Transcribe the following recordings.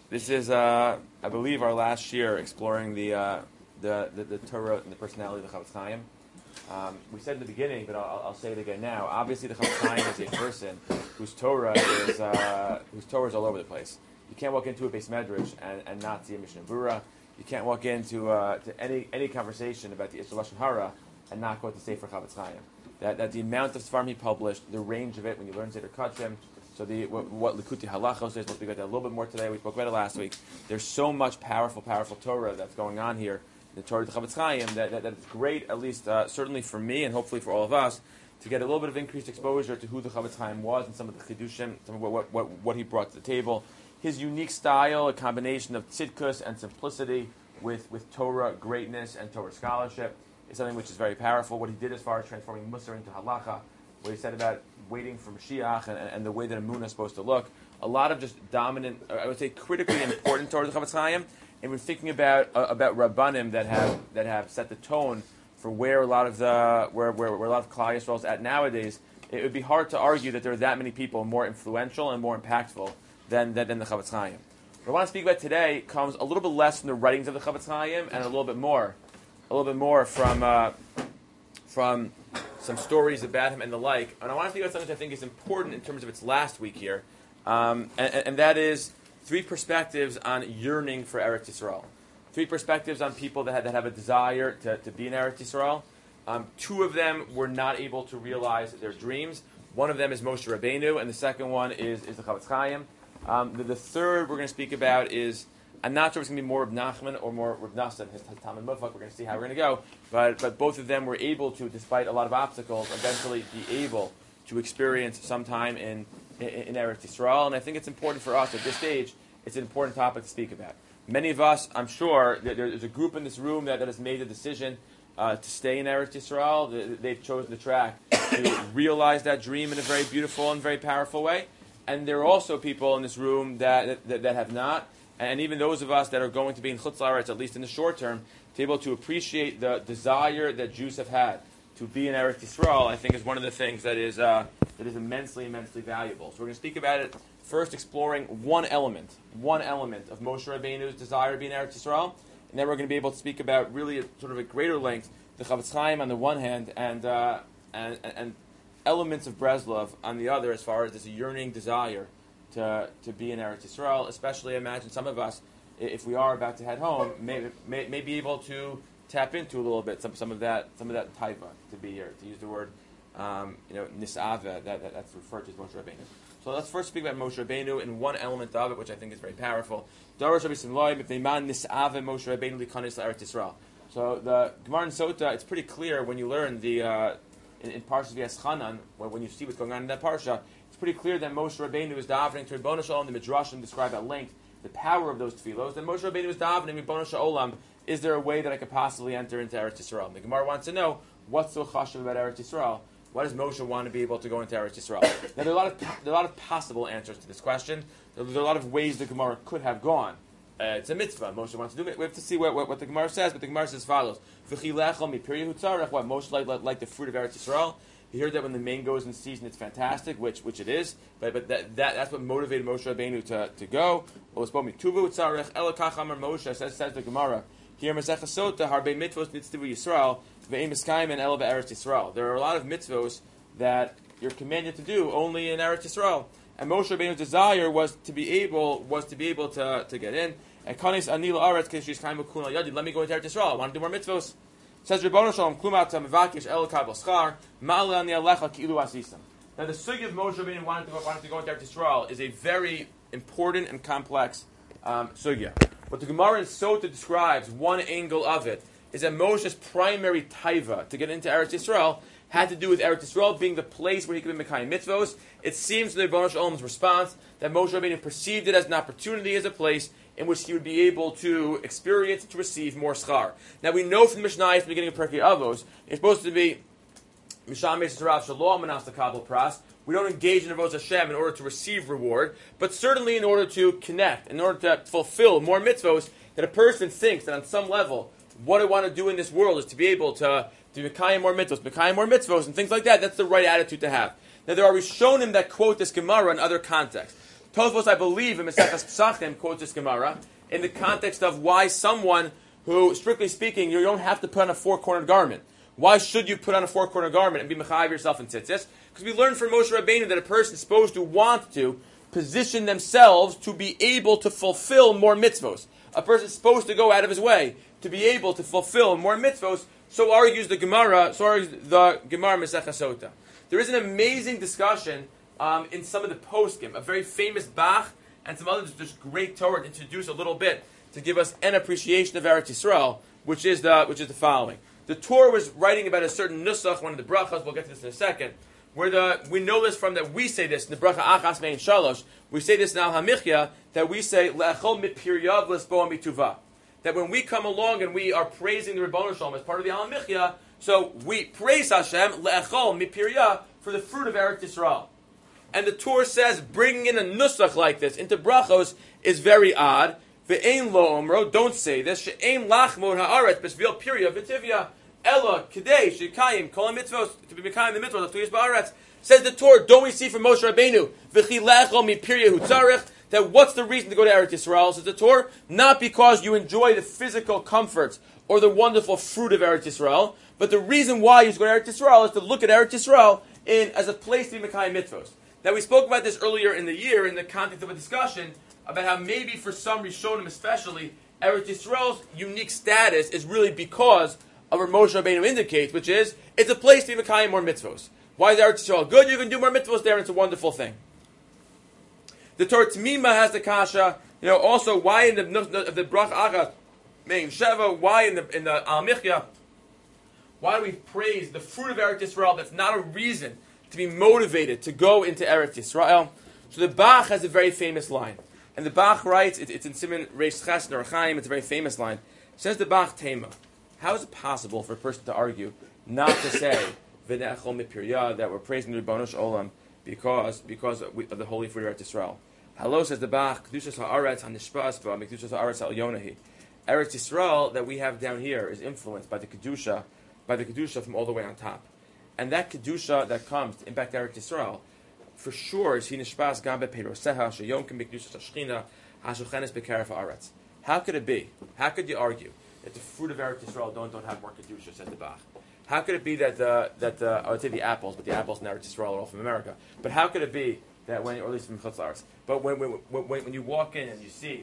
This is, I believe, our last year exploring the Torah and the personality of the Chafetz Chaim. We said in the beginning, but I'll say it again now. Obviously, the Chafetz Chaim is a person whose Torah is all over the place. You can't walk into a Beis Medrash and not see a Mishnah Berurah. You can't walk into to any conversation about the Isra Lashon Hara and not quote the Sefer Chafetz Chaim. That the amount of Sfarim he published, the range of it, when you learn Seder Kachim, so what Likutei Halachos is, we'll speak about that a little bit more today. We spoke about it last week. There's so much powerful Torah that's going on here, the Torah of the Chafetz Chaim, that it's great, at least certainly for me and hopefully for all of us, to get a little bit of increased exposure to who the Chafetz Chaim was and some of the Chidushim, some of what he brought to the table. His unique style, a combination of tzidkus and simplicity with Torah greatness and Torah scholarship, is something which is very powerful. What he did as far as transforming Musar into Halacha, what he said about waiting for Mashiach and the way that a moon is supposed to look. A lot of just dominant, I would say critically important Torah of the Chafetz Chaim. And we're thinking about Rabbanim that have set the tone for where a lot of Klal Yisrael is at nowadays. It would be hard to argue that there are that many people more influential and more impactful than the Chafetz Chaim. What I want to speak about today comes a little bit less from the writings of the Chafetz Chaim and a little bit more from some stories about him and the like. And I want to speak about something that I think is important in terms of its last week here, and that is three perspectives on yearning for Eretz Yisrael. Three perspectives on people that have a desire to be in Eretz Yisrael. Two of them were not able to realize their dreams. One of them is Moshe Rabbeinu, and the second one is the Chafetz Chaim. The third we're going to speak about is, I'm not sure if it's going to be more Reb Nachman or more Reb Nassan, his Talmud Mufak. We're going to see how we're going to go. But both of them were able to, despite a lot of obstacles, eventually be able to experience some time in Eretz Yisrael. And I think it's important for us at this stage. It's an important topic to speak about. Many of us, I'm sure, there's a group in this room that has made the decision to stay in Eretz Yisrael. They've chosen the track to realize that dream in a very beautiful and very powerful way. And there are also people in this room that have not. And even those of us that are going to be in Chutz La'aretz, at least in the short term, to be able to appreciate the desire that Jews have had to be in Eretz Yisrael, I think is one of the things that is immensely, immensely valuable. So we're going to speak about it, first exploring one element of Moshe Rabbeinu's desire to be in Eretz Yisrael, and then we're going to be able to speak about really sort of a greater length, the Chafetz Chaim on the one hand, and elements of Breslov on the other, as far as this yearning desire to be in Eretz Yisrael. Especially, I imagine some of us, if we are about to head home, may be able to tap into a little bit some of that taiva to be here, to use the word nisava that's referred to as Moshe Rabbeinu. So let's first speak about Moshe Rabbeinu and one element of it which I think is very powerful. So the Gemara in Sota, it's pretty clear when you learn the in Parshas V'Yaschanan, when you see what's going on in that parsha, it's pretty clear that Moshe Rabbeinu is davening to Ribono Shel Olam. The Midrashim describe at length the power of those tefillos. Then Moshe Rabbeinu is davening Ribono Shel Olam. Is there a way that I could possibly enter into Eretz Yisrael? The Gemara wants to know what's so chashuv about Eretz Yisrael. Why does Moshe want to be able to go into Eretz Yisrael? Now there are a lot of possible answers to this question. There are a lot of ways the Gemara could have gone. It's a mitzvah. Moshe wants to do it. We have to see what the Gemara says. But the Gemara says as follows: what Moshe like the fruit of Eretz Yisrael. He heard that when the mango is in season, it's fantastic, which it is. But that's what motivated Moshe Rabbeinu to go. Moshe says the Gemara here. Masechah Sota harbe mitzvos nitztivu Yisrael ve'im eskayim and ela be'Eretz Yisrael. There are a lot of mitzvos that you're commanded to do only in Eretz Yisrael. And Moshe Rabbeinu's desire was to be able to get in. And kanis ani la'aretz k'shis kaim ukun al yadi. Let me go into Eretz Yisrael. I want to do more mitzvos. Says Ribono Shel Olam klumata mevakish el kabel schar ma'ale ani alecha ki'ilu asisam. Now the sugi of Moshe Rabbeinu wanted to go into Eretz Yisrael is a very important and complex sugya. What the Gemara in Sota describes, one angle of it, is that Moshe's primary taiva to get into Eretz Yisrael had to do with Eretz Yisrael being the place where he could be Mekayim mitzvos. It seems from the Ribono Shel Olam's response that Moshe Rabbeinu perceived it as an opportunity, as a place in which he would be able to experience and to receive more schar. Now we know from the Mishnah at the beginning of Perkei Avos, it's supposed to be Misham Yisrael Shalom Manas Kabel Pras. We don't engage in Avodas Hashem in order to receive reward, but certainly in order to connect, in order to fulfill more mitzvos, that a person thinks that on some level, what I want to do in this world is to be able to Mekayim more mitzvos, and things like that. That's the right attitude to have. Now there are Rishonim that quote this Gemara in other contexts. Tosfos, I believe, in Maseches Pesachim, quotes this Gemara in the context of why someone who, strictly speaking, you don't have to put on a four-cornered garment. Why should you put on a four-cornered garment and be mechayiv yourself in tzitzis? Because we learned from Moshe Rabbeinu that a person is supposed to want to position themselves to be able to fulfill more mitzvos. A person is supposed to go out of his way to be able to fulfill more mitzvos. So argues the Gemara. Masechah Sota. There is an amazing discussion in some of the poskim, a very famous Bach and some others just great Torah to introduce a little bit to give us an appreciation of Eretz Yisrael, which is the following. The Torah was writing about a certain nusach, one of the brachas. We'll get to this in a second. Where we know this from that we say this in the bracha achas mein shalosh. We say this in Al Hamichya that we say le'achol mipiryav lesboa mituva. That when we come along and we are praising the Rebbeinu Shalom as part of the Al Hamichya, so we praise Hashem le'achol mipiryav for the fruit of Eretz Yisrael. And the Torah says bringing in a nusach like this into brachos is very odd. Ve'ein lo omro, don't say this. She'ein lachmod haaretz besvil pirya v'tivya. Ella Kedei Shekayim Kol Mitzvos to be Mekayim the Mitzvos of Tuyas Ba'aretz. Says the Torah, don't we see from Moshe Rabbeinu V'chilecho mipirya hutzarich that what's the reason to go to Eretz Yisrael? Says the Torah, not because you enjoy the physical comforts or the wonderful fruit of Eretz Yisrael, but the reason why you go to Eretz Yisrael is to look at Eretz Yisrael as a place to be Mekayim Mitzvos. Now we spoke about this earlier in the year in the context of a discussion about how maybe for some Rishonim especially Eretz Yisrael's unique status is really because of what Moshe Rabbeinu indicates, which is, it's a place to be Mekayim more mitzvos. Why is Eretz Yisrael good? You can do more mitzvos there, and it's a wonderful thing. The Torah T'mima has the kasha, also, why in the Brach Achas, Mein Sheva, why in the Al Michya, why do we praise the fruit of Eretz Yisrael that's not a reason to be motivated to go into Eretz Yisrael? So the Bach has a very famous line. And the Bach writes, it's in Siman Reish Ches Nor Chaim, it's a very famous line. It says the Bach Tema. How is it possible for a person to argue not to say V'ne'achol mipirya that we're praising the Rebbeinu Shalom because of the holy fruit of Eretz Yisrael? Hello, says the Bach, Kedushas ha'aretz ha'nishpas v'Kedushas ha'aretz ha'elyonahi. Eretz Yisrael that we have down here is influenced by the Kedusha from all the way on top. And that Kedusha that comes to impact Eretz Yisrael, for sure is Hinishpas gam be'peiroseha sheyomkim b'Kedushas ha'shchina ha'shuchenes b'keref ha'aretz. How could it be? How could you argue that the fruit of Eretz Yisrael don't have more Kedusha, says the Bach? How could it be that I would say the apples, but the apples in Eretz Yisrael are all from America. But how could it be that or at least from Chutz La'aretz, but when you walk in and you see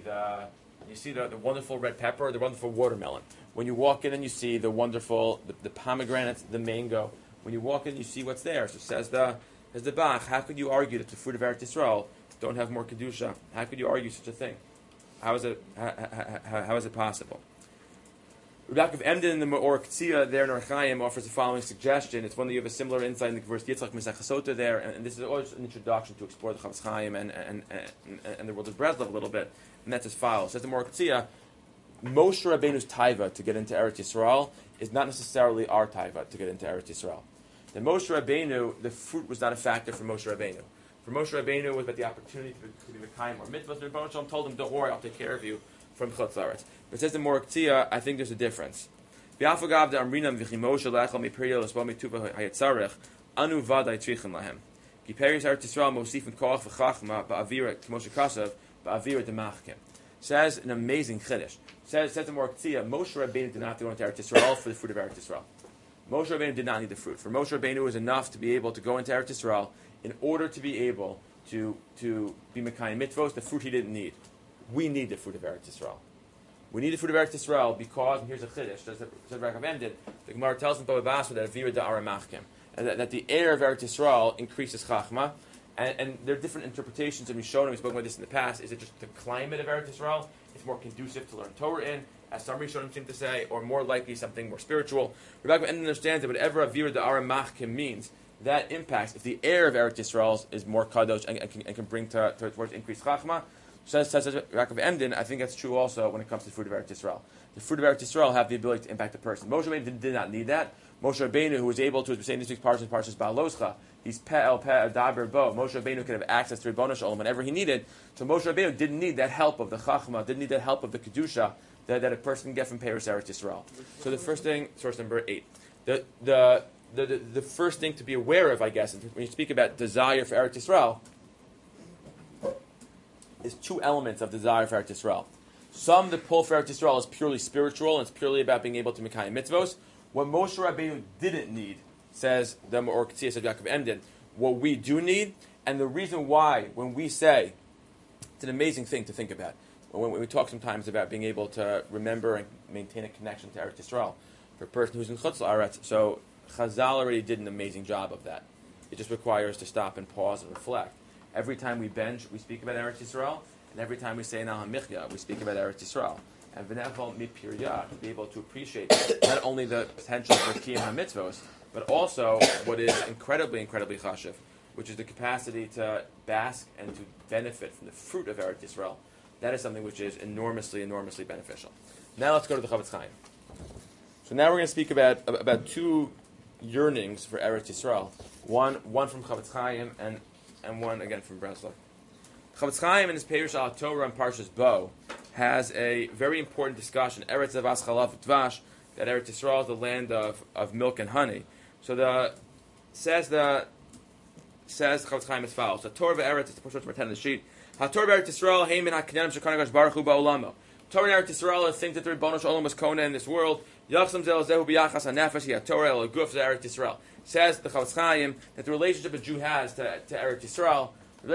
the wonderful red pepper, the wonderful watermelon, when you walk in and you see the wonderful the pomegranate, the mango, when you walk in you see what's there. So says the Bach, how could you argue that the fruit of Eretz Yisrael don't have more Kedusha? How could you argue such a thing? How is it possible? Rabbi Yaakov Emden in the Me'or K'tzia there in Or Chaim offers the following suggestion. It's one that you have a similar insight in the verse Yitzchak Masechah Sota there, and this is always an introduction to explore the Chafetz Chaim and the world of Breslov a little bit, and that's as follows. It says the Me'or K'tzia, Moshe Rabbeinu's taiva to get into Eretz Yisrael is not necessarily our taiva to get into Eretz Yisrael. The Moshe Rabbeinu, the fruit was not a factor for Moshe Rabbeinu. For Moshe Rabbeinu, it was about the opportunity to be Mekayim or mitzvahs. The Rebbeinu Shalom told him, don't worry, I'll take care of you from Chutz La'aretz. But it says in Me'or K'tzia, I think there's a difference. V'afagav de'amrinam v'chi Moshe le'echel mipirya l'sbo mituva hayatzarech anu vaday tzrichen lahem. Ki peris Eretz Yisrael mosifin koach v'chachma ba'avira k'moshe kasav ba'avira demachkim. Says an amazing chiddush. Says in Me'or K'tzia, Moshe Rabbeinu did not have to go into Eretz Yisrael for the fruit of Eretz Yisrael. Moshe Rabbeinu did not need the fruit. For Moshe Rabbeinu, it was enough to be able to go into Eretz Yisrael in order to be able to be Mekayim mitzvos, the fruit he didn't need. We need the fruit of Eretz Yisrael. We need the fruit of Eretz Yisrael because, and here's a chiddush, says Rabbi Ended, the Gemara tells in Bava Basra that Avira da'ara machkim, and that the air of Eretz Yisrael increases chachma, and there are different interpretations in Rishonim. We've spoken about this in the past. Is it just the climate of Eretz Yisrael? It's more conducive to learn Torah in, as some Rishonim seem to say, or more likely something more spiritual. Rabbi Ended understands that whatever Avira da'ara machkim means, that impacts if the air of Eretz Yisrael is more kadosh and can bring towards increased chachma. Says Yaakov Emden, I think that's true also when it comes to the fruit of Eretz Yisrael. The fruit of Eretz Yisrael have the ability to impact the person. Moshe Rabbeinu did not need that. Moshe Rabbeinu, who was able to, as we say in this week's Parshas Ba'aloscha, he's pe'el daber bo. Moshe Rabbeinu could have access to Rebbeinu Shalom whenever he needed. So Moshe Rabbeinu didn't need that help of the chachma, didn't need that help of the kedusha that a person can get from Peiros Eretz Yisrael. So the first thing, source number 8, the first thing to be aware of, I guess, when you speak about desire for Eretz Yisrael, is two elements of desire for Eretz Yisrael. Some, the pull for Eretz Yisrael is purely spiritual, and it's purely about being able to Mekayim mitzvos. What Moshe Rabbeinu didn't need, says the or Ktiyas of Yaakov Emden, what we do need, and the reason why, when we say, it's an amazing thing to think about, when we talk sometimes about being able to remember and maintain a connection to Eretz Yisrael, for a person who's in Chutz La'aretz, so Chazal already did an amazing job of that. It just requires to stop and pause and reflect. Every time we bench, we speak about Eretz Yisrael, and every time we say Naham Michya, we speak about Eretz Yisrael. And V'nevel Mipirya, to be able to appreciate not only the potential for Kiyam HaMitzvos, but also what is incredibly, incredibly chashiv, which is the capacity to bask and to benefit from the fruit of Eretz Yisrael. That is something which is enormously, enormously beneficial. Now let's go to the Chavetz Chaim. So now we're going to speak about two yearnings for Eretz Yisrael. One from Chavetz Chaim and one again from Breslov. Chavetz Chaim in his Perush al Torah and Parshas Bo has a very important discussion. Eretz Avas Chalav Dvash, that Eretz Yisrael is the land of milk and honey. So says Chavetz Chaim as follows: the Torah Eretz, it's the first number 10 on the sheet. Ha Torah Eretz Yisrael Heimin HaKanedim Shekanagosh Baruch Hu Ba'olamo. Torah Eretz Yisrael is things that the Rebbeinu Shalom was kona in this world. Yachsam Zel Zehu B'Yachas HaNefesh Hi Torah El Guf Eretz Yisrael. Says the Chavetz Chaim that the relationship a Jew has to Eretz Yisrael,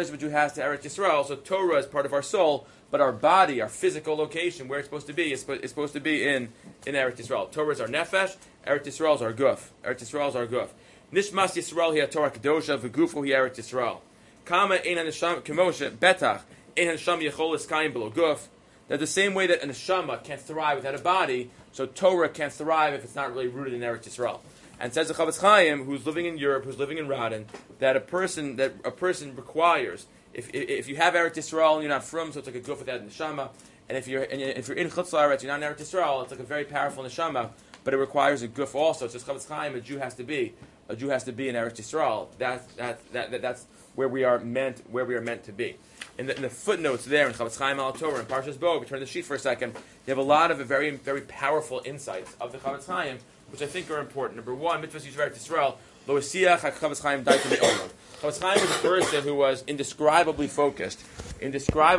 so Torah is part of our soul, but our body, our physical location, where it's supposed to be, is supposed to be in Eretz Yisrael. Torah is our nefesh, Eretz Yisrael is our guf. Eretz Yisrael is our guf. Nishmas Yisrael hi Torah Kedosha, v'gufu hi Eretz Yisrael. Kama ein haneshama kemoshe betach ein haneshama yechol eskayim below guf. That the same way that a neshama can't thrive without a body, so Torah can't thrive if it's not really rooted in Eretz Yisrael. And says the Chavetz Chaim, who's living in Europe, who's living in Radin, that a person requires, if you have Eretz Yisrael and you're not from, so it's like a guf without neshama, and if you're in Chutz La'aretz, you're not in Eretz Yisrael, it's like a very powerful neshama, but it requires a guf also. It says Chavetz Chaim, a Jew has to be in Eretz Yisrael. That's where we are meant to be. In the footnotes there in Chavetz Chaim al Torah and Parshas Bo, we turn the sheet for a second. You have a lot of very, very powerful insights of the Chavetz Chaim, which I think are important. Number one, mitzvahs Yisrael Yisrael. Lo Asiach HaChavetz Chaim Daitem Me'olam. Chavetz Chaim was a person who was indescribably focused on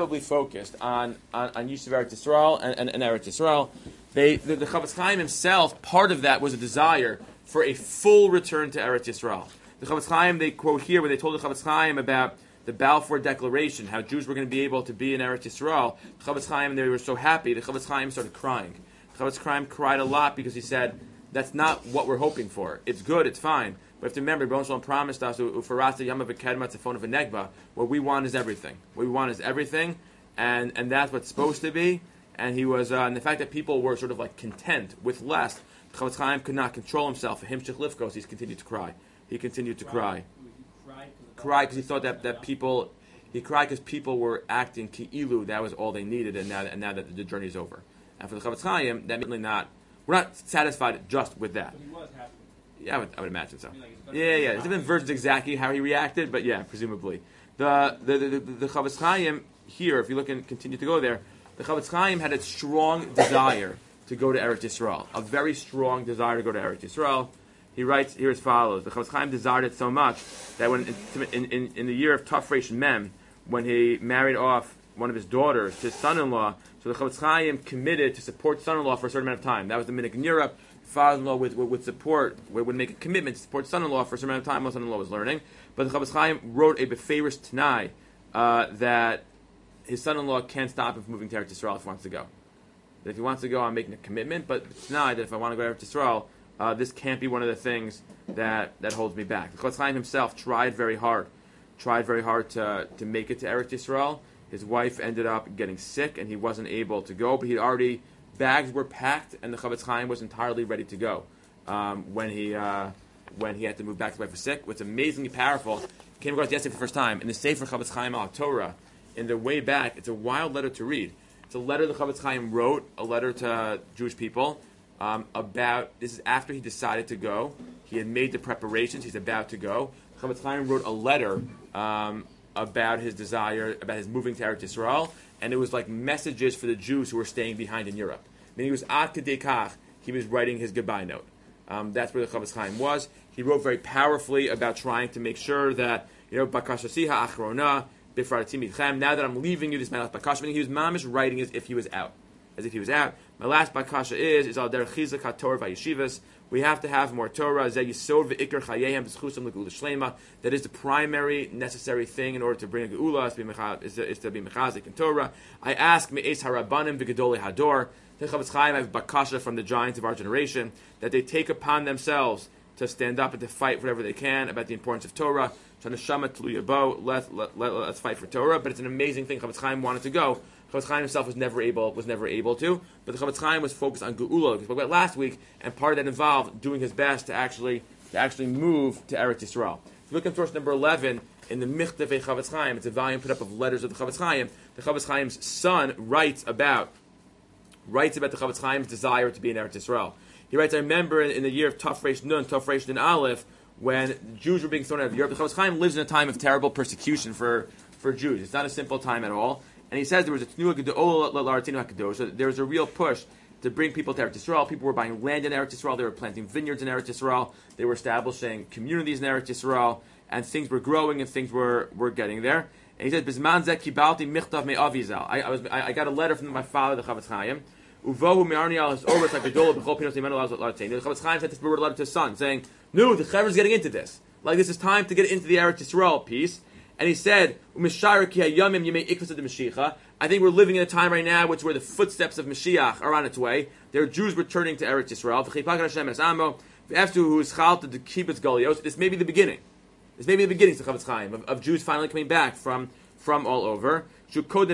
Yisrael Yisrael and Eretz Yisrael. The Chavetz Chaim himself, part of that was a desire for a full return to Eretz Yisrael. The Chavetz Chaim, they quote here, where they told the Chavetz Chaim about the Balfour Declaration, how Jews were going to be able to be in Eretz Yisrael. The Chavetz Chaim, they were so happy, the Chavetz Chaim started crying. The Chavetz Chaim cried a lot because he said, that's not what we're hoping for. It's good, it's fine. But if you remember, Rebbeinu Shalom promised us, Ufarasa Yama V'Kedma Tzafon V'Negba, what we want is everything. What we want is everything, and that's what it's supposed to be. And he was, and the fact that people were sort of like content with less, Chavetz Chaim could not control himself. For him, Shechlifkos, he continued to cry. He continued to cry. Cried because he thought that people, he cried because people were acting ki'ilu, that was all they needed, and now that the journey's over. And for the Chavetz Chaim, that really we're not satisfied just with that. But he was happy. Yeah, I would imagine so. Yeah. There's different versions exactly how he reacted, but yeah, presumably. The Chavetz Chaim here, if you look and continue to go there, the Chavetz Chaim had a strong desire to go to Eretz Yisrael, a very strong desire to go to Eretz Yisrael. He writes here as follows: the Chavetz Chaim desired it so much that when in the year of Tafresh Mem, when he married off one of his daughters to his son-in-law, so the Chavetz Chaim committed to support son-in-law for a certain amount of time. That was the minhag in Europe. Father-in-law would make a commitment to support son-in-law for a certain amount of time while son-in-law was learning. But the Chavetz Chaim wrote a Befeiros Tanai that his son-in-law can't stop him from moving to Eretz Yisrael if he wants to go. That if he wants to go, I'm making a commitment, but Tanai that if I want to go to Eretz Yisrael, this can't be one of the things that holds me back. The Chavetz Chaim himself tried very hard to make it to Eretz Yisrael. His wife ended up getting sick, and he wasn't able to go. But bags were packed, and the Chavetz Chaim was entirely ready to go when he had to move back. His wife was sick. What's amazingly powerful came across yesterday for the first time in the Sefer Chavetz Chaim al Torah. In the way back, it's a wild letter to read. It's a letter the Chavetz Chaim wrote, a letter to Jewish people about. This is after he decided to go. He had made the preparations. He's about to go. Chavetz Chaim wrote a letter about his desire, about his moving to Eretz Yisrael, and it was like messages for the Jews who were staying behind in Europe. I mean, he was ad kedei kach, he was writing his goodbye note. That's where the Chavetz Chaim was. He wrote very powerfully about trying to make sure that, Bakashasi ha'achrona, Now that I'm leaving you, this is my last bakasha. Meaning he was mamish writing as if he was out. As if he was out. My last bakasha is al der chizak haTorah v'yeshivas. We have to have more Torah. That is the primary necessary thing in order to bring a geula, is to be mechazik in Torah. I ask me'es harabanim v'gedolei hador. The Chavetz Chaim have bakasha from the giants of our generation that they take upon themselves to stand up and to fight whatever they can about the importance of Torah. Let's fight for Torah. But it's an amazing thing. Chavetz Chaim wanted to go. Chavetz Chaim himself was never able to. But the Chavetz Chaim was focused on geula. We spoke about last week, and part of that involved doing his best to actually move to Eretz Yisrael. If you look at source number 11 in the Michtevei Chavetz Chaim, it's a volume put up of letters of the Chavetz Chaim. The Chavetz Chaim's son writes about the Chavetz Chaim's desire to be in Eretz Yisrael. He writes, I remember in the year of Tafresh Nun Aleph, when Jews were being thrown out of Europe. The Chavetz Chaim lives in a time of terrible persecution for Jews. It's not a simple time at all. And he says there was a there was a real push to bring people to Eretz Yisrael. People were buying land in Eretz Yisrael. They were planting vineyards in Eretz Yisrael. They were establishing communities in Eretz Yisrael. And things were growing and things were getting there. And he said, "Bizman zeh kibalti michtav me'avi zal." I got a letter from my father, the Chavetz Chaim. Uvohu me'arni al his oros ha'gedolah b'chol pinos imenu l'arteinu. The Chavetz Chaim sent this letter to his son, saying, "No, the Chaver's getting into this. Like this is time to get into the Eretz Yisrael piece." And he said, I think we're living in a time right now where the footsteps of Mashiach are on its way. There are Jews returning to Eretz Yisrael. This may be the beginning. This may be the beginning, Chavetz Chaim, of Jews finally coming back from all over. If you could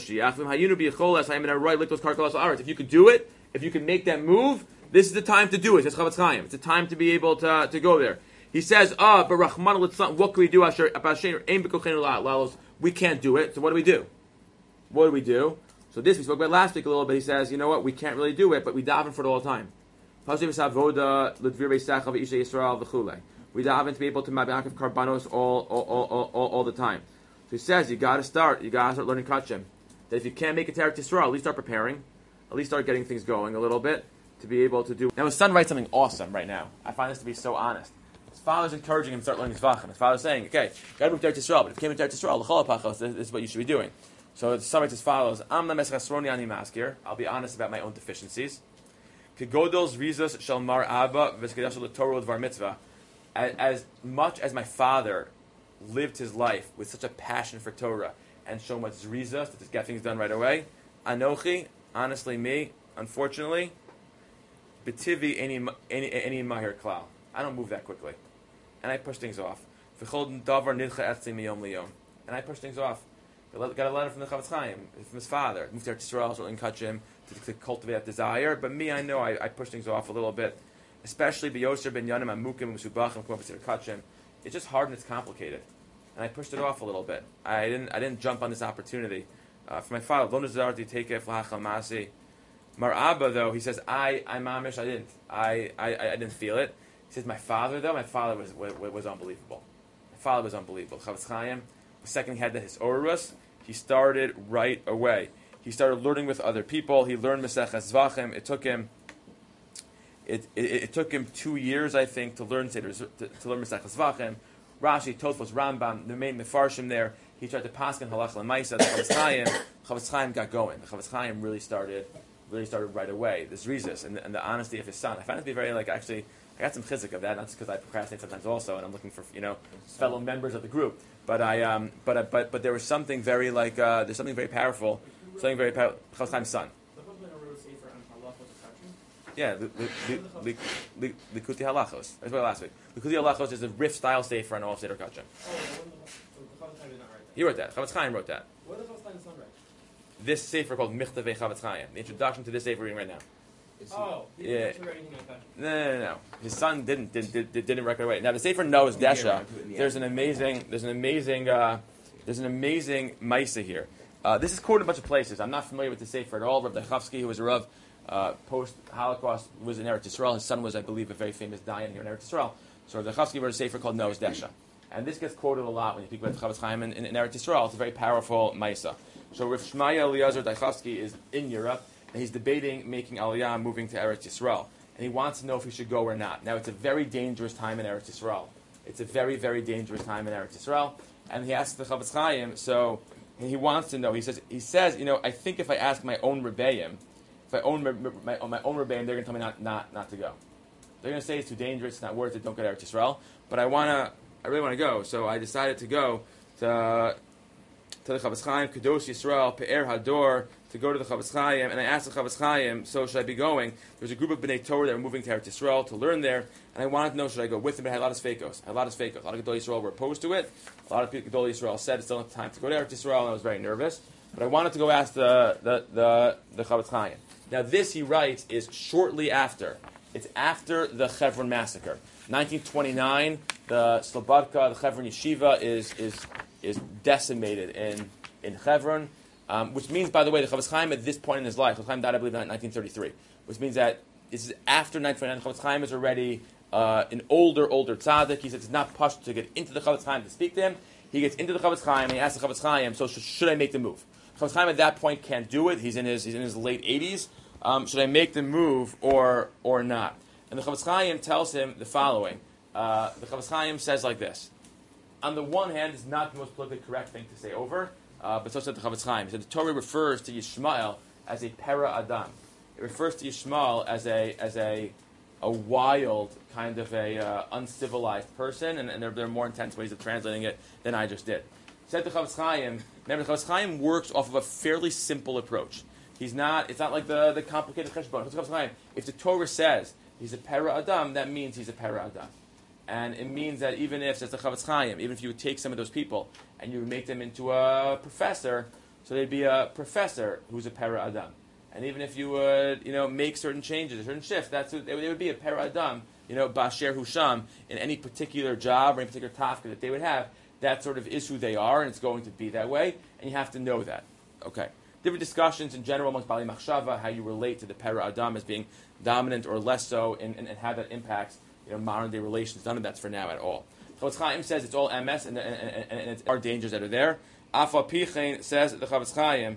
do it, if you can make that move, this is the time to do it. It's Chavetz Chaim. It's a time to be able to go there. He says, but Rahman al-Islam, what can we do? We can't do it. So what do we do? So this we spoke about last week a little bit. He says, you know what? We can't really do it, but we daven for it all the time. We daven to be able to mabak karbanos all the time. So he says, you got to start learning kachim. That if you can't make it to Eretz Yisrael, at least start preparing, at least start getting things going a little bit to be able to do. Now his son writes something awesome right now. I find this to be so honest. His father's encouraging him to start learning Zvachim. His father's saying, okay, you got to move to Eretz Yisrael, but if you can't move to Eretz Yisrael, l'chol ha'pachos, this is what you should be doing. So the son writes as follows, I'll be honest about my own deficiencies. Kegodol's rizos shel mar abba v'skedashel l'torah l'dvar mitzvah. As much as my father lived his life with such a passion for Torah and so much zrizos to just get things done right away, Anochi, honestly me, unfortunately, betivi any mahir klal. I don't move that quickly. And I push things off. And I push things off. Got a letter from the Chavetz Chaim, from his father. Moved to Eretz Yisrael, so in Kachim, to cultivate that desire. But me, I know I push things off a little bit. Especially B'Yosher Ben Yanim, Amukim, Musubachim, come up to Kachim. It's just hard and it's complicated. And I pushed it off a little bit. I didn't jump on this opportunity. For my father, Lo Nazarti Tekef L'Hachal Masi. Mar Abba, though, he says, I'm Amish, I didn't feel it. He says, my father was unbelievable. My father was unbelievable. Chavetz Chaim, the second he had his Orus, he started right away. He started learning with other people. He learned Maseches Zvachim. It took him 2 years, I think, to learn Maseches Zvachim. Rashi, Tosfos, Rambam, the main Mefarshim there. He tried to paskin halach l'maisa. The Chavetz Chaim got going. The Chavetz Chaim really started right away. This Rizos and the honesty of his son. I found it to be very actually. I got some chizik of that, not just because I procrastinate sometimes also, and I'm looking for fellow members of the group. But but there was something very there's something very powerful, Chavetz Chaim's son. Yeah, Likuti Halachos. That's what last week. Likuti Halachos is a riff style sefer on all Seder Kachim. He wrote that. Chavetz Chaim wrote that. What did Chavetz Chaim's son write? This sefer called Michtevei Chavetz Chaim. The introduction to this sefer we're reading right now. He didn't write anything like that. No. His son didn't write it away. Now the sefer knows Desha. There's an amazing Maisa here. This is quoted in a bunch of places. I'm not familiar with the sefer at all. Rav Dachavsky, who was a Rav post-Holocaust, was in Eretz Yisrael. His son was, I believe, a very famous Dayan here in Eretz Yisrael. So Rav Dachavsky wrote a sefer called Noah's Desha. And this gets quoted a lot when you speak about Chavetz Chaim in Eretz Yisrael. It's a very powerful Maisa. So Rav Shmaya Eliezer Dachavsky is in Europe, and he's debating making Aliyah, moving to Eretz Yisrael. And he wants to know if he should go or not. Now, it's a very dangerous time in Eretz Yisrael. It's a very, very dangerous time in Eretz Yisrael. and he asks the Chavetz Chaim. So he wants to know. He says, I think if I ask my own rebbeim, if I own my own rebbeim, they're going to tell me not to go. They're going to say it's too dangerous, it's not worth it, don't go to Eretz Yisrael. But I really want to go. So I decided to go to the Chavetz Chaim, Kadosh Yisrael, Pe'er Hador, to go to the Chavetz Chaim, and I asked the Chavetz Chaim, so should I be going? There's a group of Bnei Torah that were moving to Eretz Yisrael to learn there, and I wanted to know, should I go with them? But I had a lot of Sfeikos. A lot of Gedolei Yisrael were opposed to it. A lot of Gedolei Yisrael said it's still not time to go to Eretz Yisrael, and I was very nervous. But I wanted to go ask the Chavetz Chaim. Now this, he writes, is shortly after. It's after the Chevron massacre. 1929, the Slobodka, the Chevron Yeshiva, is decimated in Chevron, which means, by the way, the Chavetz Chaim at this point in his life, Chavetz Chaim died, I believe, in 1933, which means that this is after 1929. Chavetz Chaim is already an older tzaddik. He says it's not pushed to get into the Chavetz Chaim to speak to him. He gets into the Chavetz Chaim and he asks the Chavetz Chaim, so should I make the move? Chavetz Chaim at that point can't do it. He's in his late 80s. Should I make the move or not? And the Chavetz Chaim tells him the following. The Chavetz Chaim says like this. On the one hand, it's not the most politically correct thing to say over, but so said the Chavetz Chaim. He said the Torah refers to Yishmael as a para Adam. It refers to Yishmael as a wild, kind of a uncivilized person, and there are more intense ways of translating it than I just did. Said the Chavetz Chaim, remember the Chavetz Chaim works off of a fairly simple approach. It's not like the complicated cheshbon. If the Torah says he's a para Adam, that means he's a para Adam. And it means that even if, says the Chavetz Chaim, even if you would take some of those people and you would make them into a professor, so they'd be a professor who's a para Adam. And even if you would, make certain changes, a certain shift, they would be a para Adam, Basher Husham, in any particular job or any particular tafka that they would have. That sort of is who they are, and it's going to be that way, and you have to know that. Okay. Different discussions in general amongst Bali Machshava, how you relate to the para Adam as being dominant or less so, and how that impacts modern day relations. None of that's for now at all. Chavetz Chaim says it's all MS, and it's our dangers that are there. Afa Pichein says the Chavetz Chaim,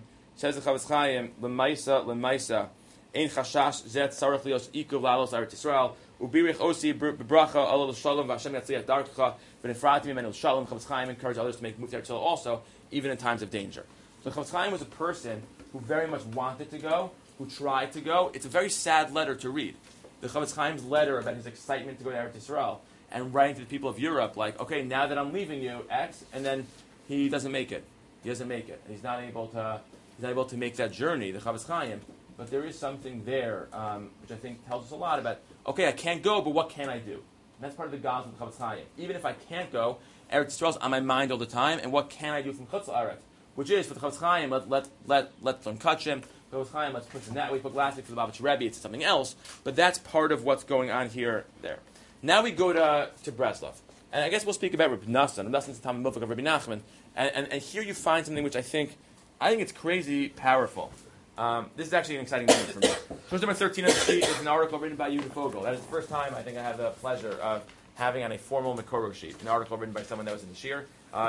Lemaisa, Ein Chashash Zet Sarach Lios Ikuv Lalos Eretz Yisrael, Ubirich Osi Bebracha Alol Shalom Vashem Yatzliach Darkecha V'Nefratim Imenu Shalom. Chavetz Chaim encouraged others to make move to Eretz Yisrael also, even in times of danger. So Chavetz Chaim was a person who very much wanted to go, who tried to go. It's a very sad letter to read. The Chavetz Chaim's letter about his excitement to go to Eretz Yisrael and writing to the people of Europe, like, okay, now that I'm leaving you, X, and then he doesn't make it. He doesn't make it. He's not able to make that journey, the Chavetz Chaim. But there is something there, which I think tells us a lot about, okay, I can't go, but what can I do? And that's part of the gods of the Chavetz Chaim. Even if I can't go, Eretz Yisrael's on my mind all the time, and what can I do from Chutz La'aretz? Which is, for the Chavetz Chaim, let's learn Kachim. For the Chavetz Chaim, let's push in that way. But last week for the Babich Rebbe, it's something else. But that's part of what's going on here, there. Now we go to Breslov. And I guess we'll speak about Rabbi Nassan. Rabbi Nassan's the Talmud Mufak of Rabbi Nachman. And here you find something which I think it's crazy powerful. This is actually an exciting moment for me. Source number 13 on the sheet is an article written by Yehuda Fogel. That is the first time I think I have the pleasure of having on a formal Makoro sheet an article written by someone that was in the Shir.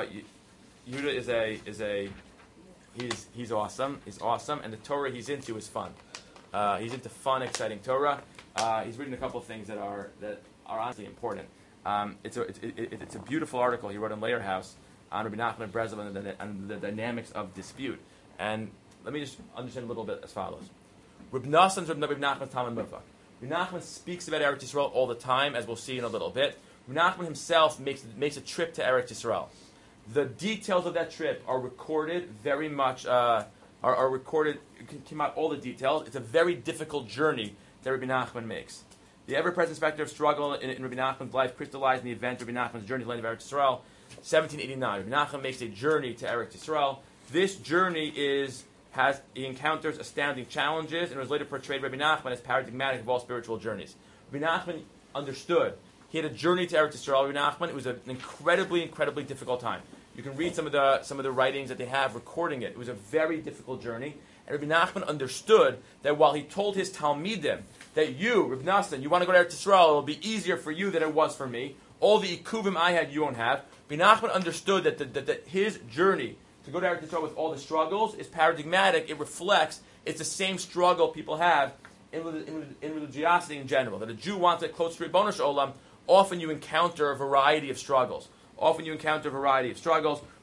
Yehuda he's awesome. He's awesome, and the Torah he's into is fun. He's into fun, exciting Torah. He's reading a couple of things that are honestly important. It's a beautiful article he wrote in Layer House on Rabbi Nachman and Breslov and the dynamics of dispute. And let me just understand a little bit as follows. Rabbi Nassan's Rabbi Nachman's Talmud Mufak. Rabbi Nachman speaks about Eretz Yisrael all the time, as we'll see in a little bit. Rabbi Nachman himself makes a trip to Eretz Yisrael. The details of that trip are recorded very much, are recorded, came out all the details. It's a very difficult journey that Rabbi Nachman makes. The ever-present specter of struggle in Rabbi Nachman's life crystallized in the event of Rabbi Nachman's journey to the land of Eretz Yisrael, 1789. Rabbi Nachman makes a journey to Eretz Yisrael. This journey he encounters astounding challenges, and was later portrayed Rabbi Nachman as paradigmatic of all spiritual journeys. Rabbi Nachman understood. He had a journey to Eretz Yisrael, Rabbi Nachman. It was an incredibly, incredibly difficult time. You can read some of the writings that they have recording it. It was a very difficult journey. And Rabbi Nachman understood that while he told his Talmidim that you, Rabbi Nassan, you want to go to Eretz Yisrael, it will be easier for you than it was for me. All the ikuvim I had, you won't have. Rabbi Nachman understood that his journey to go to Eretz Yisrael with all the struggles is paradigmatic. It reflects, it's the same struggle people have in religiosity in general. That a Jew wants to get close to Ribono Shel Olam, often you encounter a variety of struggles.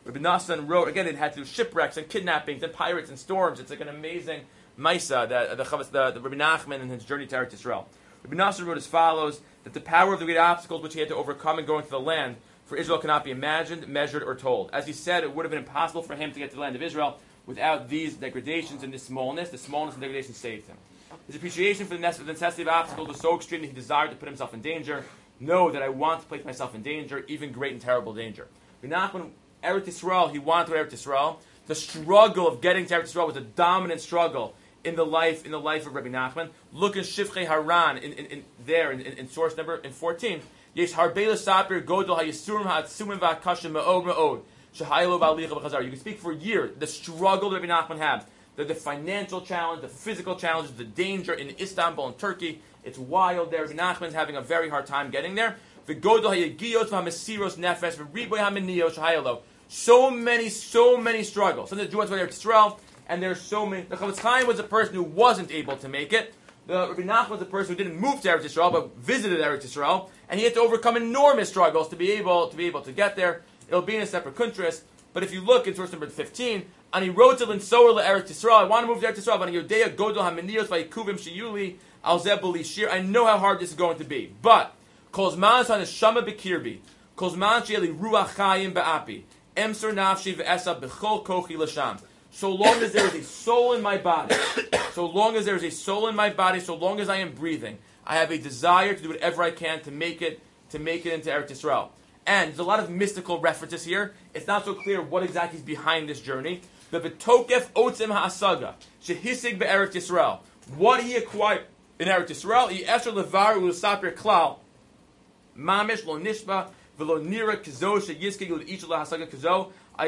Rabbi Nassan wrote, again, it had to do shipwrecks and kidnappings and pirates and storms. It's like an amazing Maisa, the Rabbi Nachman in his journey to Eretz Yisrael. Rabbi Nassan wrote as follows, that the power of the great obstacles which he had to overcome in going to the land for Israel cannot be imagined, measured, or told. As he said, it would have been impossible for him to get to the land of Israel without these degradations and this smallness. The smallness and degradation saved him. His appreciation for the necessity of obstacles was so extreme that he desired to put himself in danger. Know that I want to place myself in danger, even great and terrible danger. Rabbi Nachman, Eretz Yisrael, he wanted to Eretz Yisrael. The struggle of getting to Eretz Yisrael was a dominant struggle in the life of Rabbi Nachman. Look in Shivchei Haran in source number 14. Yesh harbei l'sapir godol hayisurim ha'atzumim va'akashim ma'od ma'od shehaylo v'alicha b'chazar. You can speak for years the struggle that Rabbi Nachman had, the financial challenge, the physical challenges, the danger in Istanbul and Turkey. It's wild there. Rabbi Nachman's having a very hard time getting there. V'godol hayagiyos v'hamesiros nefesh v'riboy ha'miniyos shehaylo. So many struggles. Something to do with Eretz Yisrael, and there's so many. The Chavetz Chaim was a person who wasn't able to make it. The Rabbi Nachman was a person who didn't move to Eretz Yisrael, but visited Eretz Yisrael, and he had to overcome enormous struggles to be able to get there. It'll be in a separate kuntres. But if you look in source number 15, and he wrote to Linsoer Eretz Yisrael, I want to move to Eretz Yisrael, but Yodea Godol HaMeniyos Vayikuvim Sheyuli Al Zebuli Shir. I know how hard this is going to be, but Kolzman Neshama Bekirbi, Kolzman Sheyeli Ruach Chayim Ba'api, Emser Nafshi Ve'esa B'chol Kochi L'Sham. So long as there is a soul in my body, so long as I am breathing, I have a desire to do whatever I can to make it into Eretz Yisrael. And there's a lot of mystical references here. It's not so clear what exactly is behind this journey. The V'tokef Otzem Ha'asaga, Shehisig Be'eretz Yisrael. What he acquired in Eretz Yisrael, Yesher Levar U'Sapir Klal, Mamish Lo Nishba, V'lo Nira Kizo, Sheyizkig L'Ish L'Hasaga Kizo, I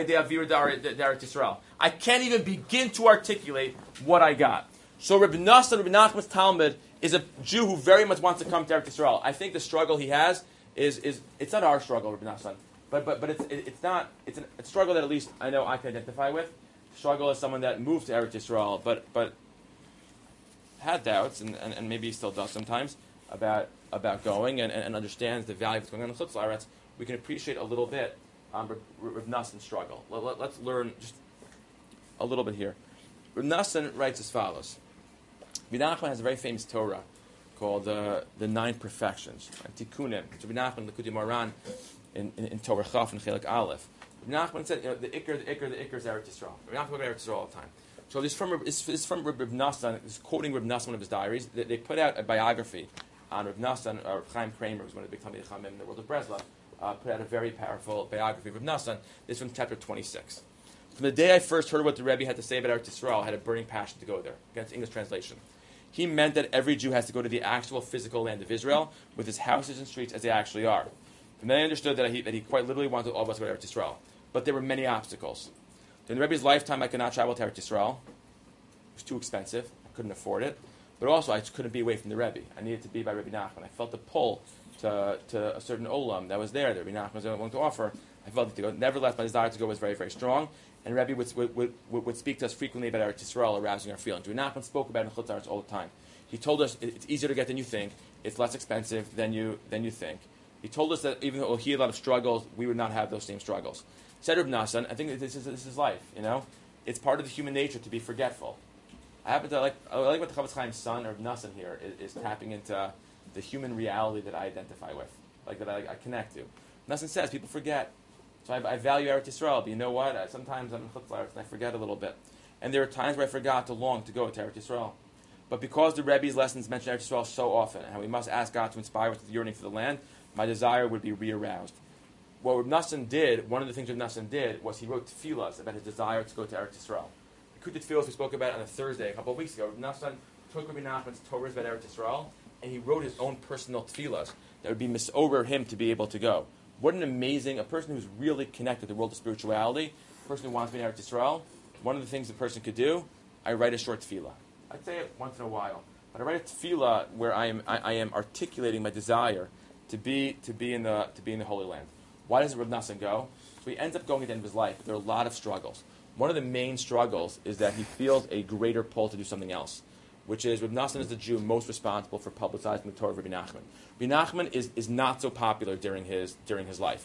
can't even begin to articulate what I got. So Rabbi Nachman's Talmud is a Jew who very much wants to come to Eretz Yisrael. I think the struggle he has is it's not our struggle, Rabbi Nachman, but it's a struggle that at least I know I can identify with. Struggle as someone that moved to Eretz Yisrael, but had doubts and maybe still does sometimes about going and understands the value of what's going on in Chutz La'aretz. We can appreciate a little bit Rav Nassan's struggle. Let's learn just a little bit here. Rav Nassan writes as follows. Rabbi Nachman has a very famous Torah called the Nine Perfections, Tikkunim. It's Rabbi Nachman, Likutei Moharan, in Torah Chaf and Chelik Aleph. Rabbi Nachman said, the Iker is Eretz Yisrael. Rabbi Nachman talks about Eretz Yisrael all the time. So this is from Rabbi Nassan. This is quoting Rabbi Nassan, one of his diaries. They put out a biography on Rabbi Nassan, or Chaim Kramer, who's one of the big Talmidei Chachamim in the world of Breslov. Put out a very powerful biography of Rabbi Nassan. This is from chapter 26. From the day I first heard what the Rebbe had to say about Eretz Yisrael, I had a burning passion to go there. Against English translation. He meant that every Jew has to go to the actual physical land of Israel, with its houses and streets as they actually are. From then I understood that he quite literally wanted all of us to go to Eretz Yisrael. But there were many obstacles. During the Rebbe's lifetime, I could not travel to Eretz Yisrael. It was too expensive. I couldn't afford it. But also, I just couldn't be away from the Rebbe. I needed to be by Rabbi Nachman. I felt the pull to a certain olam that was there that Rabbi Nachman was willing to offer. I felt it to go. Nevertheless, my desire to go was very, very strong. And Rebbe would speak to us frequently about Eretz Yisrael, arousing our feelings. Rabbi Nachman spoke about it in Chutz La'aretz all the time. He told us it's easier to get than you think. It's less expensive than you think. He told us that even though he had a lot of struggles, we would not have those same struggles. Said Rabbi Nassan, I think that this is life. It's part of the human nature to be forgetful. I happen to like what the Chavetz Chaim's son, Rabbi Nassan here, is tapping into the human reality that I identify with, like that I connect to. Nassan says people forget. So I value Eretz Yisrael, but you know what? Sometimes I'm in Chutz La'aretz and I forget a little bit. And there are times where I forgot to long to go to Eretz Yisrael. But because the Rebbe's lessons mention Eretz Yisrael so often, and we must ask God to inspire us with yearning for the land, my desire would be re-aroused. What Rabbi Nassan did, one of the things Rabbi Nassan did, was he wrote tefillas about his desire to go to Eretz Yisrael. The Likutei Tefillos we spoke about on a Thursday, a couple of weeks ago. Rabbi Nassan took Rabbi Nachman's Torahs about Eretz Yisrael, and he wrote his own personal tefillas that would be misover him to be able to go. What an amazing, a person who's really connected to the world of spirituality, a person who wants to be in Eretz Yisrael, one of the things the person could do, I write a short tefillah. I'd say it once in a while, but I write a tefillah where I am articulating my desire to be in the Holy Land. Why does Rabbi Nassan go? So he ends up going at the end of his life, but there are a lot of struggles. One of the main struggles is that he feels a greater pull to do something else, which is Rabbi Nassan is the Jew most responsible for publicizing the Torah of Rabbi Nachman. Rabbi Nachman is not so popular during his life.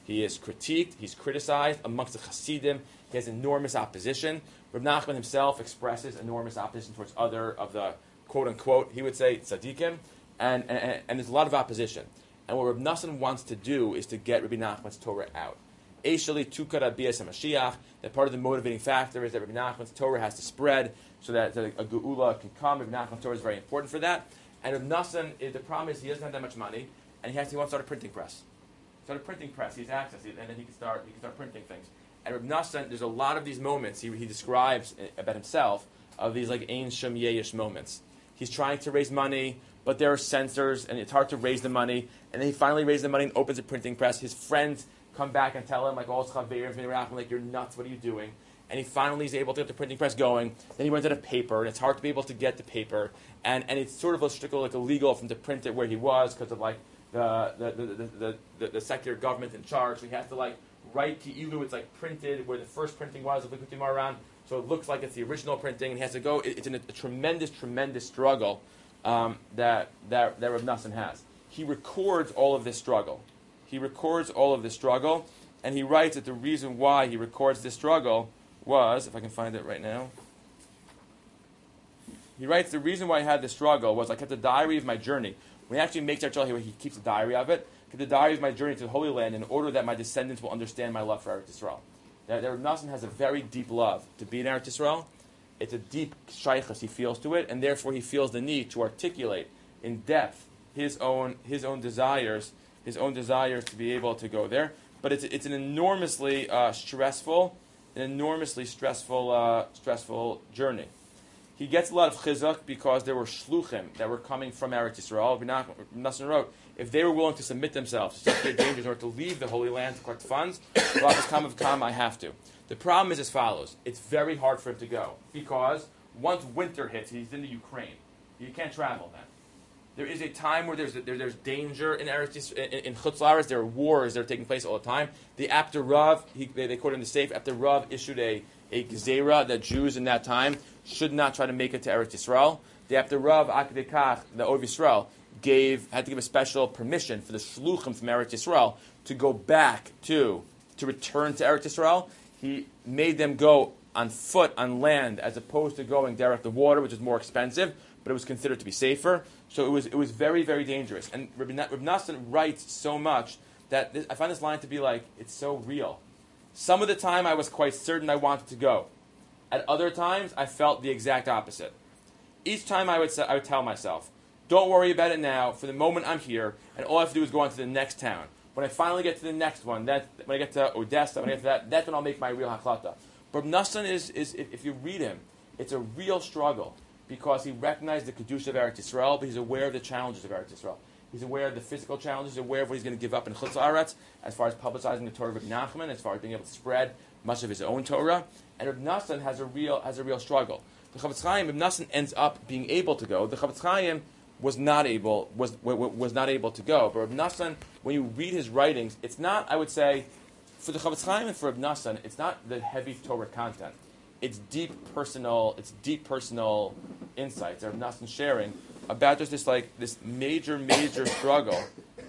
He is critiqued. He's criticized amongst the Hasidim. He has enormous opposition. Reb Nachman himself expresses enormous opposition towards other of the quote-unquote, he would say, tzaddikim, and there's a lot of opposition. And what Reb Nassan wants to do is to get Rabbi Nachman's Torah out. Eishali tukar abiyas HaMashiach, that part of the motivating factor is that Rabbi Nachman's Torah has to spread so that a geula can come. Rabbi Nachman's Torah is very important for that. And Reb Nassan, the problem is he doesn't have that much money, and he wants to start a printing press. Start a printing press, he has access, and then he can start printing things. And Reb Nassan, there's a lot of these moments he describes about himself, of these like Ein Shem Yeyish moments. He's trying to raise money, but there are censors, and it's hard to raise the money. And then he finally raises the money and opens a printing press. His friends come back and tell him, like, all chaverim, like, you're nuts, what are you doing? And he finally is able to get the printing press going. Then he runs out of paper, and it's hard to be able to get the paper. And it's sort of like illegal for him to print it where he was because of like the secular government in charge. So he has to like write Ki'ilu, it's like printed where the first printing was of Likutei Moharan, so it looks like it's the original printing, and he has to go. It's in a tremendous struggle that Reb Nassan has. He records all of this struggle. And he writes that the reason why he records this struggle was, if I can find it right now, he writes the reason why I had this struggle was I kept a diary of my journey. When he actually makes Eretz Yisrael, he keeps a diary of it. I kept the diary of my journey to the Holy Land in order that my descendants will understand my love for Eretz Yisrael. That Reb Nassan has a very deep love to be in Eretz Yisrael. It's a deep shaychus he feels to it, and therefore he feels the need to articulate in depth his own desires to be able to go there. But it's an enormously stressful journey. He gets a lot of chizuk because there were shluchim that were coming from Eretz Yisrael. Reb Nassan wrote, if they were willing to submit themselves to such great dangers in order to leave the Holy Land to collect funds, I have to. The problem is as follows. It's very hard for him to go because once winter hits, he's in the Ukraine. You can't travel then. There is a time where there's danger in Eretz in Chutz La'aretz. There are wars that are taking place all the time. The Apter Rav, they quote in the safe, Apter Rav issued a gezerah that Jews in that time should not try to make it to Eretz Yisrael. The Apter Rav Akdekach, the Ov Yisrael, had to give a special permission for the shluchim from Eretz Yisrael to go back to return to Eretz Yisrael. He made them go on foot, on land, as opposed to going direct the water, which is more expensive, but it was considered to be safer. So it was very, very dangerous. And Reb Nassan writes so much that I find this line to be like, it's so real. Some of the time I was quite certain I wanted to go. At other times I felt the exact opposite. Each time I would tell myself, don't worry about it now. For the moment I'm here, and all I have to do is go on to the next town. When I finally get to the next one, when I get to Odessa, when I get to that's when I'll make my real hachlata. But Nassan is if you read him, it's a real struggle because he recognized the kedusha of Eretz Yisrael, but he's aware of the challenges of Eretz Yisrael. He's aware of the physical challenges. He's aware of what he's going to give up in Chutz La'aretz, as far as publicizing the Torah of Rabbi Nachman, as far as being able to spread much of his own Torah. And Reb Nassan has a real struggle. The Chavetz Chaim, Reb Nassan ends up being able to go. The Chavetz Chaim was not able to go. But Reb Nassan, when you read his writings, it's not, I would say, for the Chavetz Chaim and for Reb Nassan, it's not the heavy Torah content. It's deep personal insights that Reb Nassan sharing about just this major struggle.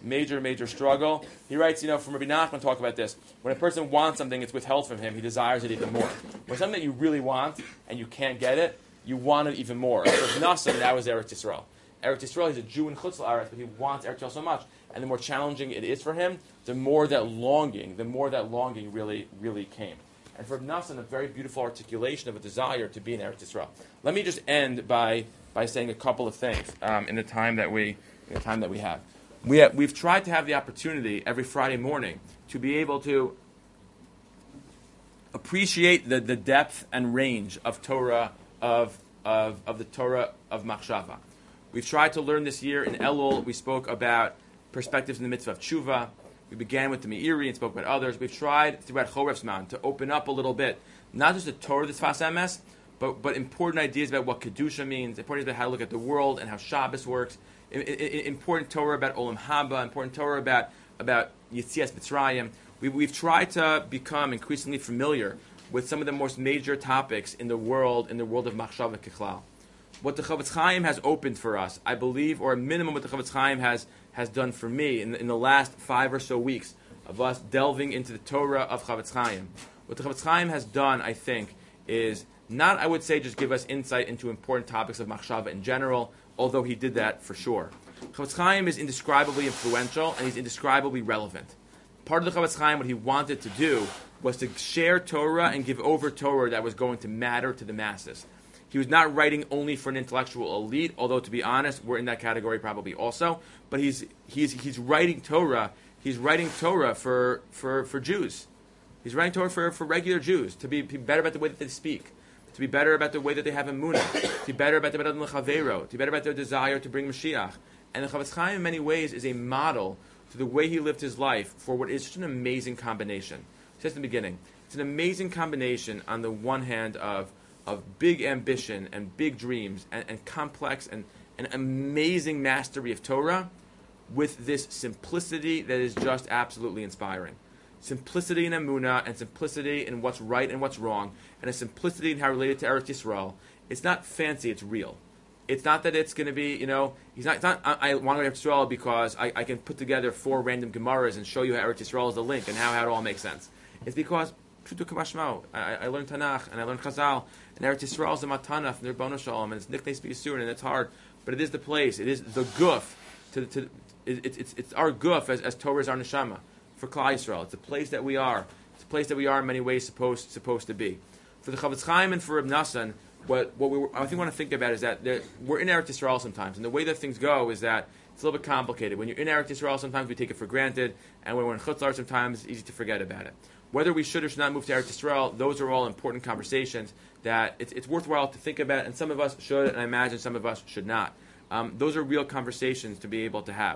He writes, from Rabbi Nachman talk about this. When a person wants something, it's withheld from him. He desires it even more. When something that you really want and you can't get it, you want it even more. For Rabbi Nassan, that was Eretz Yisrael. Eretz Yisrael, he's a Jew in Chutz La'aretz, but he wants Eretz Yisrael so much. And the more challenging it is for him, the more that longing really came. And for Rabbi Nassan, a very beautiful articulation of a desire to be in Eretz Yisrael. Let me just end by saying a couple of things in the time that we have. We've tried to have the opportunity every Friday morning to be able to appreciate the depth and range of Torah of the Torah of Machshava. We've tried to learn this year in Elul. We spoke about perspectives in the mitzvah of tshuva. We began with the Meiri and spoke about others. We've tried throughout Choref Zman to open up a little bit, not just the Torah of the Tzfas Emes, but important ideas about what Kedusha means, important about how to look at the world and how Shabbos works, important Torah about Olam Haba, important Torah about Yitzias Mitzrayim. We've tried to become increasingly familiar with some of the most major topics in the world of Machshava Kichlal. What the Chavetz Chaim has opened for us, I believe, or a minimum what the Chavetz Chaim has done for me in the last 5 or so weeks of us delving into the Torah of Chavetz Chaim. What the Chavetz Chaim has done, I think, is not, I would say, just give us insight into important topics of Machshava in general, although he did that for sure. Chavetz Chaim is indescribably influential, and he's indescribably relevant. Part of the Chavetz Chaim, what he wanted to do, was to share Torah and give over Torah that was going to matter to the masses. He was not writing only for an intellectual elite, although to be honest, we're in that category probably also. But he's writing Torah. He's writing Torah for Jews. He's writing Torah for regular Jews to be better about the way that they speak, to be better about the way that they have emunah, to be better about the Chavero, to be better about their desire to bring Mashiach. And the Chavetz Chaim, in many ways, is a model to the way he lived his life for what is such an amazing combination. He says in the beginning, it's an amazing combination on the one hand of big ambition and big dreams and complex and amazing mastery of Torah with this simplicity that is just absolutely inspiring. Simplicity in Emunah and simplicity in what's right and what's wrong, and a simplicity in how related to Eretz Yisrael. It's not fancy, it's real. It's not that it's going to be, he's not. It's not. I want to go to Eretz Yisrael because I can put together 4 random Gemaras and show you how Eretz Yisrael is the link and how it all makes sense. It's because Pshuto Kamashmo. I learned Tanakh and I learned Chazal, and Eretz Yisrael is a matana from the Rebbeinu Shalom, and it's nicknamed B'Yisurin, and it's hard, but it is the place. It is the guf. It's our guf as Torah is our neshama for Klal Yisrael. It's the place that we are. It's a place that we are in many ways supposed to be. For the Chavetz Chaim and for Reb Nassan, what we want to think about is that we're in Eretz Yisrael sometimes, and the way that things go is that it's a little bit complicated. When you're in Eretz Yisrael, sometimes we take it for granted, and when we're in Chutz La'aretz, sometimes it's easy to forget about it. Whether we should or should not move to Eretz Yisrael, those are all important conversations that it's worthwhile to think about, and some of us should, and I imagine some of us should not. Those are real conversations to be able to have.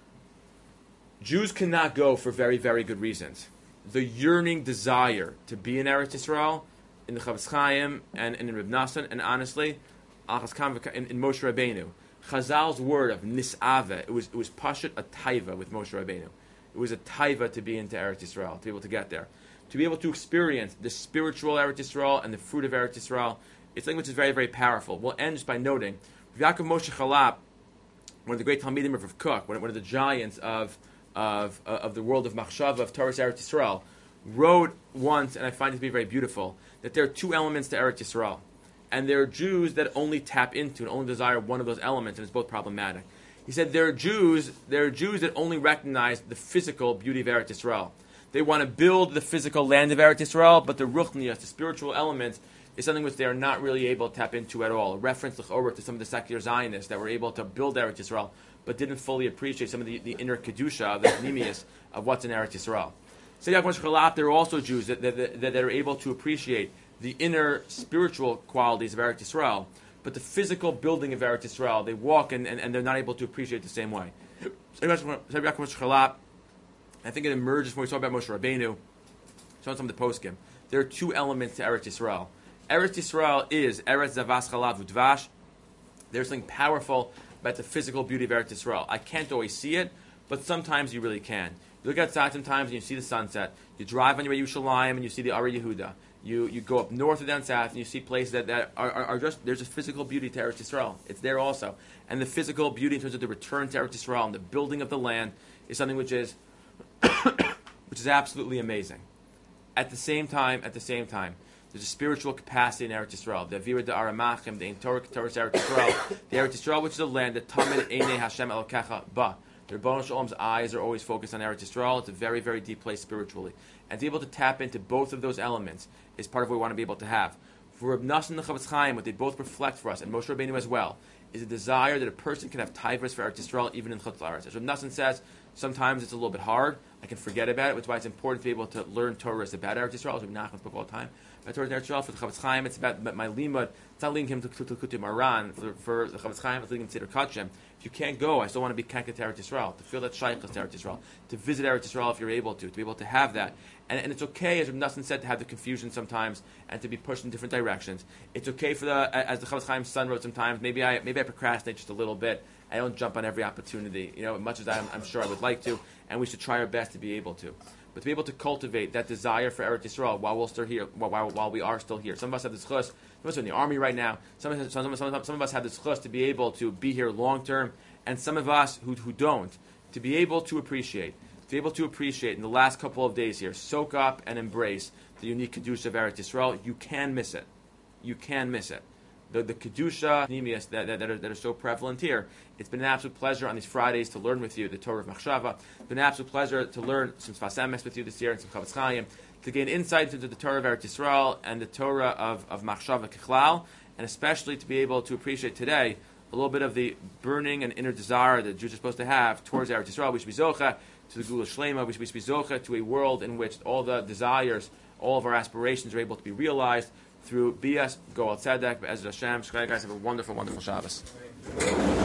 Jews cannot go for very, very good reasons. The yearning desire to be in Eretz Yisrael, in the Chavetz Chaim, and in Reb Nassan, and honestly, in Moshe Rabbeinu. Chazal's word of nis'ave, it was pashut a taiva with Moshe Rabbeinu. It was a taiva to be into Eretz Yisrael, to be able to get there. To be able to experience the spiritual Eretz Yisrael and the fruit of Eretz Yisrael, it's something which is very, very powerful. We'll end just by noting, Yaakov Moshe Chalap, one of the great Talmidim of Rav Kook, one of the giants of the world of Machshava, of Torah Eretz Yisrael, wrote once, and I find it to be very beautiful, that there are 2 elements to Eretz Yisrael. And there are Jews that only tap into and only desire one of those elements, and it's both problematic. He said there are Jews that only recognize the physical beauty of Eretz Yisrael. They want to build the physical land of Eretz Yisrael, but the ruchnias, the spiritual element, is something which they are not really able to tap into at all. A reference to some of the secular Zionists that were able to build Eretz Yisrael, but didn't fully appreciate some of the inner kedusha, the pnimius of what's in Eretz Yisrael. So there are also Jews that are able to appreciate the inner spiritual qualities of Eretz Yisrael, but the physical building of Eretz Yisrael, they walk and they're not able to appreciate the same way. I think it emerges when we talk about Moshe Rabbeinu, showing some of the poskim. There are 2 elements to Eretz Yisrael. Eretz Yisrael is Eretz Zavas Chalav Udvash. There's something powerful about the physical beauty of Eretz Yisrael. I can't always see it, but sometimes you really can. You look outside sometimes and you see the sunset. You drive on your way to Yerushalayim and you see the Ari Yehuda. You go up north or down south and you see places that are just, there's a physical beauty to Eretz Yisrael. It's there also. And the physical beauty in terms of the return to Eretz Yisrael and the building of the land is something which is absolutely amazing. At the same time, there's a spiritual capacity in Eretz Yisrael. The Avira de Aramachim, the Torah Eretz Yisrael, the Eretz Yisrael, which is a land that Tamid Einei Hashem Elokecha Ba. The Rebbeinu Shalom's eyes are always focused on Eretz Yisrael. It's a very, very deep place spiritually. And to be able to tap into both of those elements is part of what we want to be able to have. For Reb Nassan and the Chavetz Chaim, what they both reflect for us, and Moshe Rabbeinu as well, is a desire that a person can have taivas for Eretz Yisrael even in Chutz La'aretz. As Reb Nassan says, sometimes it's a little bit hard. I can forget about it, which is why it's important to be able to learn Torah about Eretz Yisrael, as Reb Nachman spoke all the time. About Torah Eretz Yisrael, for the Chavetz Chaim, it's about my limud. It's not leading him to Kutim Aran. For the Chavetz Chaim, it's leading him to Seder Kachem. If you can't go, I still want to be connected to Eretz Yisrael, to feel that shaykhus to Eretz Yisrael, to visit Eretz Yisrael if you're able to be able to have that. And it's okay, as Reb Nassan said, to have the confusion sometimes and to be pushed in different directions. It's okay for as the Chavetz Chaim's son wrote sometimes, maybe I procrastinate just a little bit. I don't jump on every opportunity, as much as I'm sure I would like to, and we should try our best to be able to. But to be able to cultivate that desire for Eretz Yisrael while we're still here, while we are still here. Some of us have this chus. Some of us are in the army right now. Some of us have this chus to be able to be here long term, and some of us who don't, to be able to appreciate to be able to appreciate in the last couple of days here, soak up and embrace the unique Kedusha of Eretz Yisrael. You can miss it. You can miss it. The Kedusha Nimias that are so prevalent here. It's been an absolute pleasure on these Fridays to learn with you the Torah of Machshava. It's been an absolute pleasure to learn some Sfas Emes with you this year and some Chavetz Chaim, to gain insights into the Torah of Eretz Yisrael and the Torah of Machshava Kichlal, and especially to be able to appreciate today a little bit of the burning and inner desire that Jews are supposed to have towards Eretz Yisrael. We should be zocha to the Gula Shlema. We should be zocha to a world in which all the desires, all of our aspirations are able to be realized through Bias, Goal Tzedek, Be'ezrat Hashem. Shkai guys, have a wonderful, wonderful Shabbos.